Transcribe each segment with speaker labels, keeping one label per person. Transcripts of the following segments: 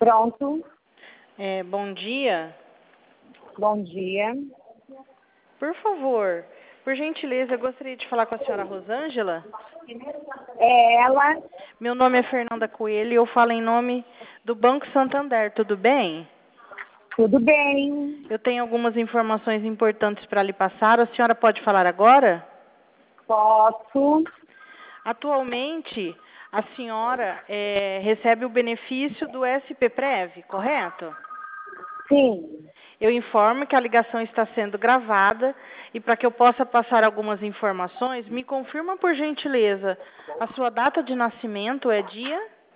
Speaker 1: Pronto.
Speaker 2: Bom dia.
Speaker 1: Bom dia.
Speaker 2: Por favor, por gentileza, eu gostaria de falar com a senhora Rosângela.
Speaker 1: É ela?
Speaker 2: Meu nome é Fernanda Coelho e eu falo em nome do Banco Santander, tudo bem?
Speaker 1: Tudo bem?
Speaker 2: Eu tenho algumas informações importantes para lhe passar. A senhora pode falar agora?
Speaker 1: Posso?
Speaker 2: Atualmente, a senhora recebe o benefício do SPPrev, correto?
Speaker 1: Sim.
Speaker 2: Eu informo que a ligação está sendo gravada e para que eu possa passar algumas informações, me confirma por gentileza, a sua data de nascimento é dia?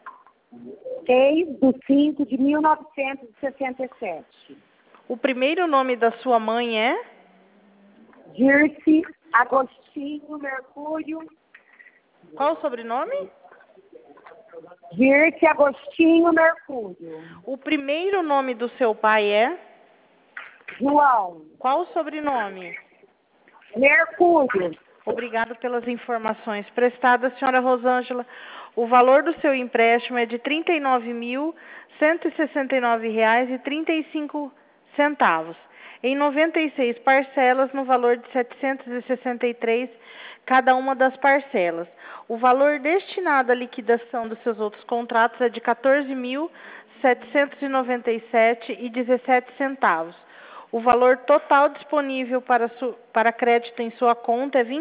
Speaker 1: 6/5/1967.
Speaker 2: O primeiro nome da sua mãe é?
Speaker 1: Dirce Agostinho Mercúrio.
Speaker 2: Qual o sobrenome?
Speaker 1: Dirce Agostinho Mercúrio.
Speaker 2: O primeiro nome do seu pai é?
Speaker 1: João
Speaker 2: Qual o sobrenome?
Speaker 1: Mercúrio.
Speaker 2: Obrigado pelas informações prestadas, senhora Rosângela. O valor do seu empréstimo é de R$ 39.169,35, em 96 parcelas, no valor de 763 cada uma das parcelas. O valor destinado à liquidação dos seus outros contratos é de R$ 14.797,17. O valor total disponível para crédito em sua conta é R$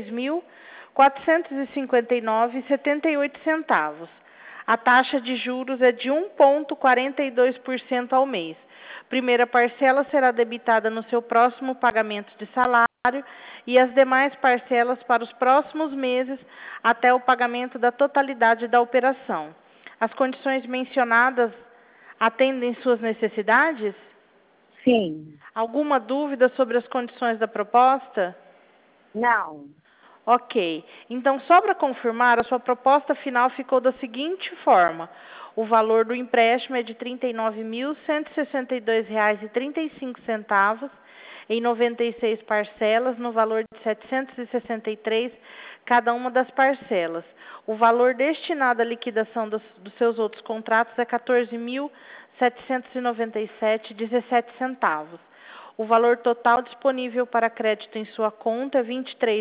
Speaker 2: 23.459,78. A taxa de juros é de 1,42% ao mês. Primeira parcela será debitada no seu próximo pagamento de salário e as demais parcelas para os próximos meses até o pagamento da totalidade da operação. As condições mencionadas atendem suas necessidades?
Speaker 1: Sim.
Speaker 2: Alguma dúvida sobre as condições da proposta?
Speaker 1: Não.
Speaker 2: Ok. Então, só para confirmar, a sua proposta final ficou da seguinte forma. O valor do empréstimo é de R$ 39.162,35, em 96 parcelas, no valor de 763 cada uma das parcelas. O valor destinado à liquidação dos seus outros contratos é R$ 14.797,17. O valor total disponível para crédito em sua conta é R$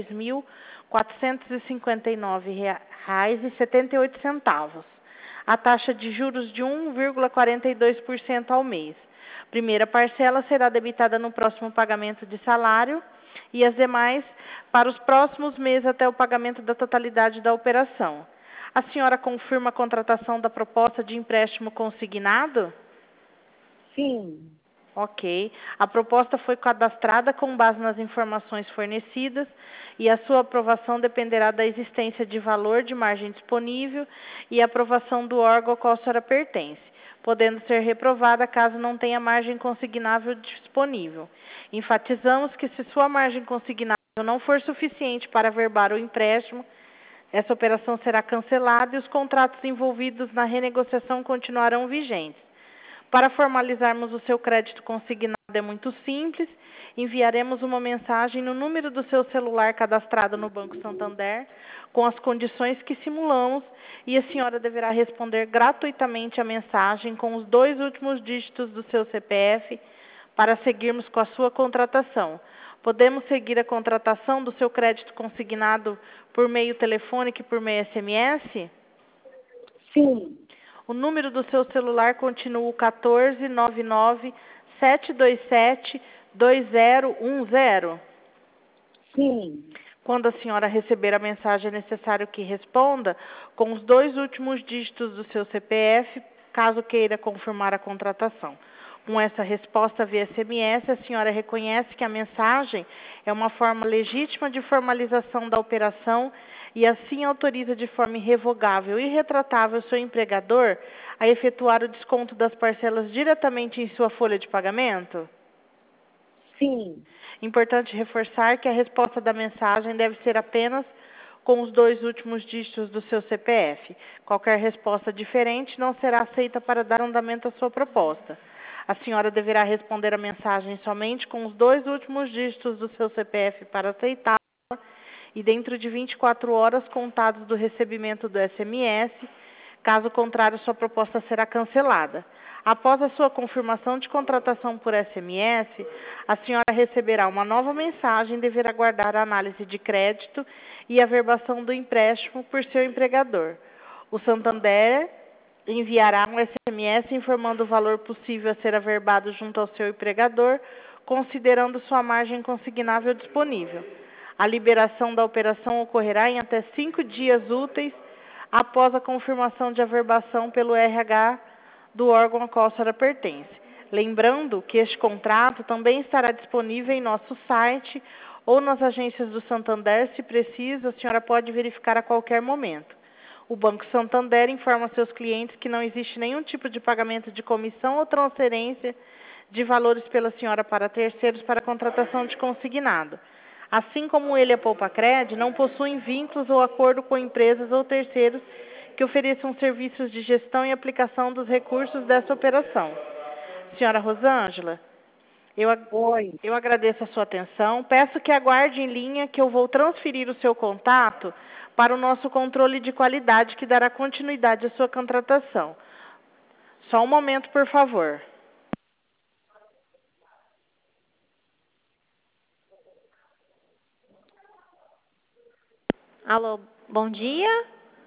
Speaker 2: 23.459,78. A taxa de juros de 1,42% ao mês. Primeira parcela será debitada no próximo pagamento de salário e as demais para os próximos meses até o pagamento da totalidade da operação. A senhora confirma a contratação da proposta de empréstimo consignado?
Speaker 1: Sim.
Speaker 2: Ok. A proposta foi cadastrada com base nas informações fornecidas e a sua aprovação dependerá da existência de valor de margem disponível e aprovação do órgão ao qual a senhora pertence, podendo ser reprovada caso não tenha margem consignável disponível. Enfatizamos que se sua margem consignável não for suficiente para averbar o empréstimo, essa operação será cancelada e os contratos envolvidos na renegociação continuarão vigentes. Para formalizarmos o seu crédito consignado é muito simples. Enviaremos uma mensagem no número do seu celular cadastrado no Banco Santander, com as condições que simulamos, e a senhora deverá responder gratuitamente a mensagem com os 2 últimos dígitos do seu CPF para seguirmos com a sua contratação. Podemos seguir a contratação do seu crédito consignado por meio telefônico e por meio SMS?
Speaker 1: Sim.
Speaker 2: O número do seu celular continua o 1499-727-2010?
Speaker 1: Sim.
Speaker 2: Quando a senhora receber a mensagem, é necessário que responda com os 2 últimos dígitos do seu CPF, caso queira confirmar a contratação. Com essa resposta via SMS, a senhora reconhece que a mensagem é uma forma legítima de formalização da operação e assim autoriza de forma irrevogável e irretratável o seu empregador a efetuar o desconto das parcelas diretamente em sua folha de pagamento?
Speaker 1: Sim.
Speaker 2: Importante reforçar que a resposta da mensagem deve ser apenas com os 2 últimos dígitos do seu CPF. Qualquer resposta diferente não será aceita para dar andamento à sua proposta. A senhora deverá responder a mensagem somente com os 2 últimos dígitos do seu CPF para aceitá-la e dentro de 24 horas contados do recebimento do SMS. Caso contrário, sua proposta será cancelada. Após a sua confirmação de contratação por SMS, a senhora receberá uma nova mensagem e deverá aguardar a análise de crédito e a averbação do empréstimo por seu empregador. O Santander enviará um SMS informando o valor possível a ser averbado junto ao seu empregador, considerando sua margem consignável disponível. A liberação da operação ocorrerá em até 5 dias úteis após a confirmação de averbação pelo RH do órgão a qual a senhora pertence. Lembrando que este contrato também estará disponível em nosso site ou nas agências do Santander, se preciso, a senhora pode verificar a qualquer momento. O Banco Santander informa seus clientes que não existe nenhum tipo de pagamento de comissão ou transferência de valores pela senhora para terceiros para contratação de consignado. Assim como ele, a Poupacred, não possuem vínculos ou acordo com empresas ou terceiros que ofereçam serviços de gestão e aplicação dos recursos dessa operação. Senhora Rosângela,
Speaker 1: Oi.
Speaker 2: eu agradeço a sua atenção. Peço que aguarde em linha que eu vou transferir o seu contato para o nosso controle de qualidade que dará continuidade à sua contratação. Só um momento, por favor.
Speaker 3: Alô, bom dia.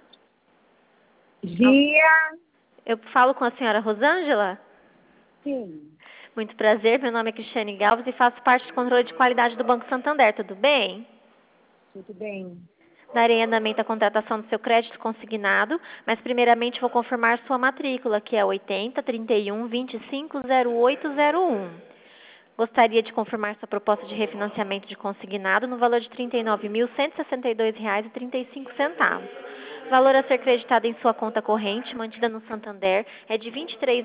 Speaker 1: Dia.
Speaker 3: Eu falo com a senhora Rosângela?
Speaker 1: Sim.
Speaker 3: Muito prazer, meu nome é Cristiane Galves e faço parte do controle de qualidade do Banco Santander, tudo bem?
Speaker 1: Tudo bem.
Speaker 3: Darei andamento à contratação do seu crédito consignado, mas primeiramente vou confirmar sua matrícula, que é 80 31 25 0801. Gostaria de confirmar sua proposta de refinanciamento de consignado no valor de R$ 39.162,35. O valor a ser creditado em sua conta corrente, mantida no Santander, é de R$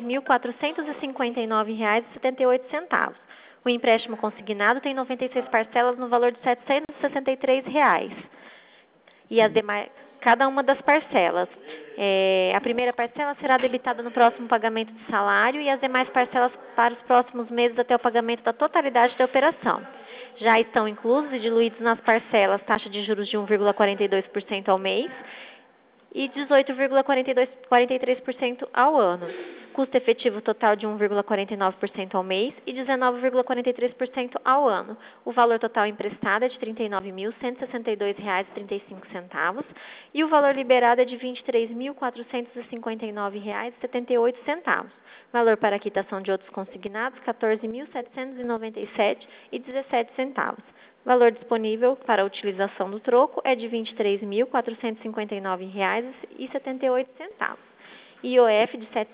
Speaker 3: 23.459,78. O empréstimo consignado tem 96 parcelas no valor de R$ 763. E as demais, cada uma das parcelas. A primeira parcela será debitada no próximo pagamento de salário e as demais parcelas para os próximos meses até o pagamento da totalidade da operação. Já estão inclusos e diluídos nas parcelas taxa de juros de 1,42% ao mês e 18,43% ao ano. Custo efetivo total de 1,49% ao mês e 19,43% ao ano. O valor total emprestado é de R$ 39.162,35 e o valor liberado é de R$ 23.459,78. Valor para quitação de outros consignados, R$ 14.797,17. Valor disponível para a utilização do troco é de R$ 23.459,78. IOF de R$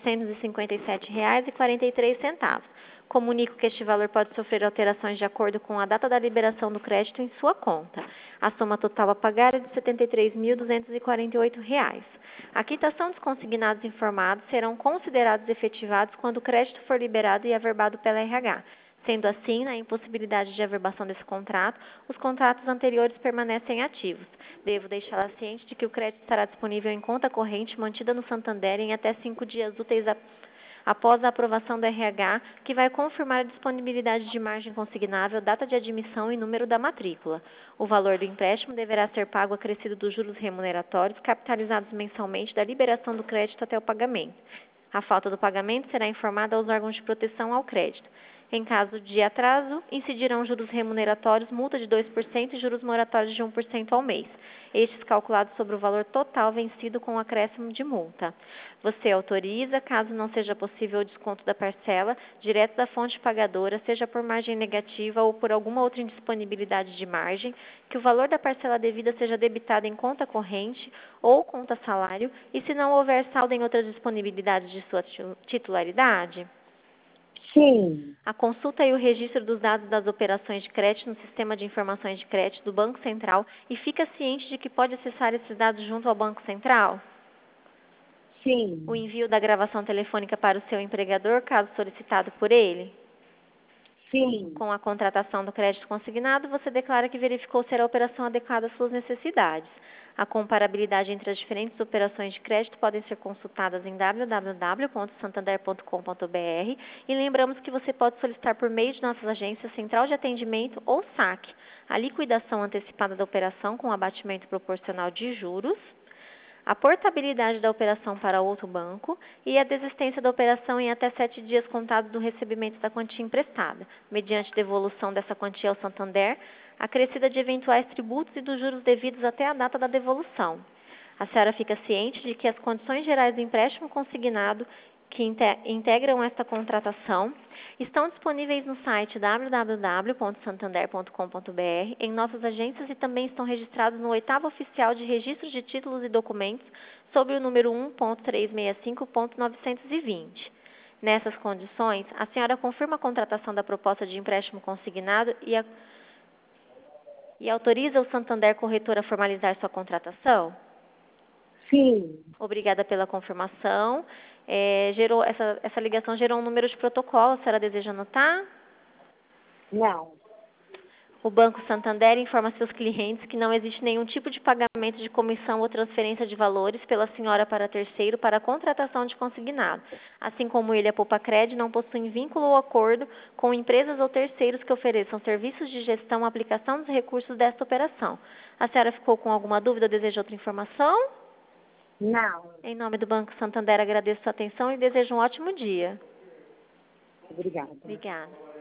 Speaker 3: 757,43. Comunico que este valor pode sofrer alterações de acordo com a data da liberação do crédito em sua conta. A soma total a pagar é de R$ 73.248. A quitação dos consignados informados serão considerados efetivados quando o crédito for liberado e averbado pela RH. Sendo assim, na impossibilidade de averbação desse contrato, os contratos anteriores permanecem ativos. Devo deixá-la ciente de que o crédito estará disponível em conta corrente mantida no Santander em até 5 dias úteis após a aprovação do RH, que vai confirmar a disponibilidade de margem consignável, data de admissão e número da matrícula. O valor do empréstimo deverá ser pago acrescido dos juros remuneratórios, capitalizados mensalmente da liberação do crédito até o pagamento. A falta do pagamento será informada aos órgãos de proteção ao crédito. Em caso de atraso, incidirão juros remuneratórios, multa de 2% e juros moratórios de 1% ao mês. Estes calculados sobre o valor total vencido com o acréscimo de multa. Você autoriza, caso não seja possível o desconto da parcela, direto da fonte pagadora, seja por margem negativa ou por alguma outra indisponibilidade de margem, que o valor da parcela devida seja debitado em conta corrente ou conta salário e se não houver saldo em outras disponibilidades de sua titularidade?
Speaker 1: Sim.
Speaker 3: A consulta e o registro dos dados das operações de crédito no Sistema de Informações de Crédito do Banco Central e fica ciente de que pode acessar esses dados junto ao Banco Central?
Speaker 1: Sim.
Speaker 3: O envio da gravação telefônica para o seu empregador, caso solicitado por ele?
Speaker 1: Sim.
Speaker 3: Com a contratação do crédito consignado, você declara que verificou ser a operação adequada às suas necessidades. A comparabilidade entre as diferentes operações de crédito podem ser consultadas em www.santander.com.br e lembramos que você pode solicitar por meio de nossas agências Central de Atendimento ou SAC a liquidação antecipada da operação com abatimento proporcional de juros, a portabilidade da operação para outro banco e a desistência da operação em até 7 dias contados do recebimento da quantia emprestada, mediante devolução dessa quantia ao Santander, acrescida de eventuais tributos e dos juros devidos até a data da devolução. A senhora fica ciente de que as condições gerais do empréstimo consignado que integram esta contratação estão disponíveis no site www.santander.com.br, em nossas agências e também estão registrados no 8º Oficial de Registro de Títulos e Documentos, sob o número 1.365.920. Nessas condições, a senhora confirma a contratação da proposta de empréstimo consignado e autoriza o Santander Corretor a formalizar sua contratação?
Speaker 1: Sim.
Speaker 3: Obrigada pela confirmação. Essa ligação gerou um número de protocolo. A senhora deseja anotar?
Speaker 1: Não.
Speaker 3: O Banco Santander informa seus clientes que não existe nenhum tipo de pagamento de comissão ou transferência de valores pela senhora para terceiro para a contratação de consignado. Assim como ele, a Poupa-Cred, não possuem vínculo ou acordo com empresas ou terceiros que ofereçam serviços de gestão ou aplicação dos recursos desta operação. A senhora ficou com alguma dúvida ou deseja outra informação?
Speaker 1: Não.
Speaker 3: Em nome do Banco Santander, agradeço a sua atenção e desejo um ótimo dia.
Speaker 1: Obrigada.
Speaker 3: Obrigada.